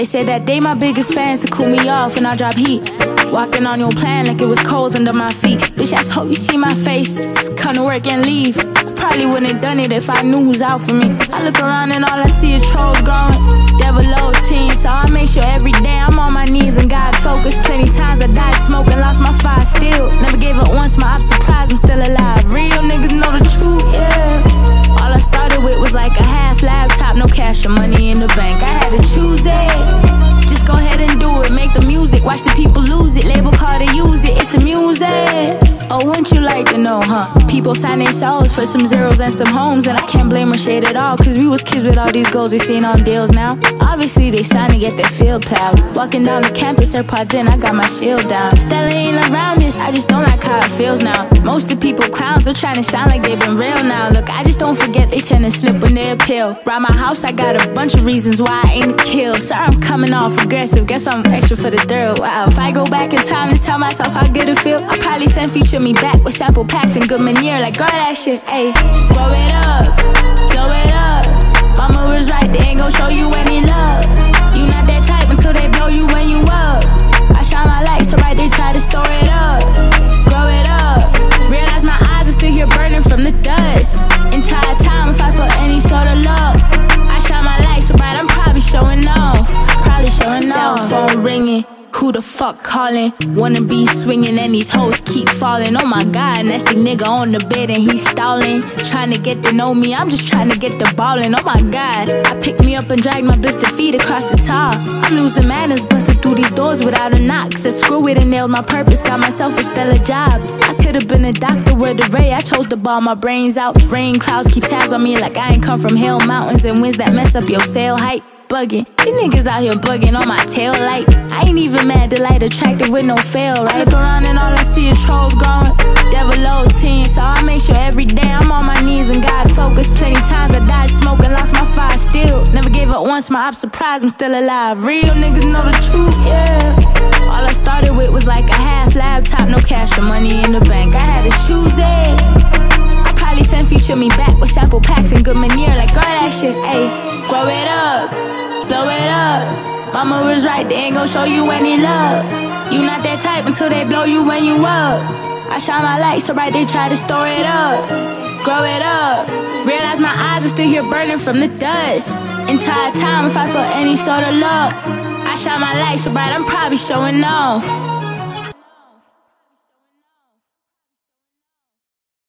They said that they my biggest fans to cool me off when I drop heat. Walking on your plan like it was coals under my feet. Bitch, I just hope you see my face. Come to work and leave. I probably wouldn't have done it if I knew who's out for me. I look around and all I see is trolls growing. Devil low team, so I make sure every day I'm on my knees and God focused. Plenty times I died smoking, lost my fire still. Never gave up once, my ops surprised I'm still alive. Real niggas know the truth, yeah. All I started with was like a half laptop, no cash or money in the bank. I had to choose it. Just go ahead and do it, make the music, watch the people lose it. Label call to use it, it's a music. Oh, wouldn't you like to know, huh? People sign their souls for some zeros and some homes, and I can't blame or shade at all, cause we was kids with all these goals we seen on deals now. Obviously they signed to get their field plowed. Walking down the campus, AirPods in, I got my shield down. Stella ain't around this, I just don't like how it feels now. Most of the people clowns, they're trying to sound like they've been real now. Look, I just don't forget they tend to slip when they appeal. Round my house, I got a bunch of reasons why I ain't a kill. Sorry I'm coming off aggressive, guess I'm extra for the thrill. Wow, if I go back in time to tell myself how good it feel, I'll probably send feature me back with sample packs and good manure. Like, girl, that shit, ayy. Grow it up, blow it up. Mama was right, they ain't gon' show you any love. You not that type until they blow you when you up. I shine my light, so right, they try to store it up. Grow it up, realize my eyes are still here burning from the dust. Entire time, if I feel any sort of love, I shine my light, so bright, I'm probably showing off. Probably showing off. Cell phone ringing. Who the fuck calling? Wanna be swinging and these hoes keep falling. Oh my god, nasty nigga on the bed and he's stalling. Trying to get to know me, I'm just trying to get the ballin'. Oh my god, I picked me up and dragged my blister feet across the top. I'm losing manners, busted through these doors without a knock. Said screw it and nailed my purpose, got myself a stellar job. I could've been a doctor with a ray, I chose to ball my brains out. Rain clouds keep tabs on me like I ain't come from hell mountains and winds that mess up your sail height. Bugging. These niggas out here bugging on my tail light. I ain't even mad, the light attractive with no fail, right? I look around and all I see is trolls growing. Devil low team, so I make sure every day I'm on my knees and God focused. Plenty times I died smoking, lost my fire still. Never gave up once, my ops surprised I'm still alive. Real niggas know the truth, yeah. All I started with was like a half laptop, no cash or money in the bank. I had to choose it. I probably send feature me back with sample packs and good manure. Like, girl, that shit, ayy. Grow it up, blow it up. Mama was right, they ain't gon' show you any love. You not that type until they blow you when you up. I shine my light, so right, they try to store it up. Grow it up, realize my eyes are still here burning from the dust. Entire time, if I feel any sort of love, I shine my light, so bright, I'm probably showing off.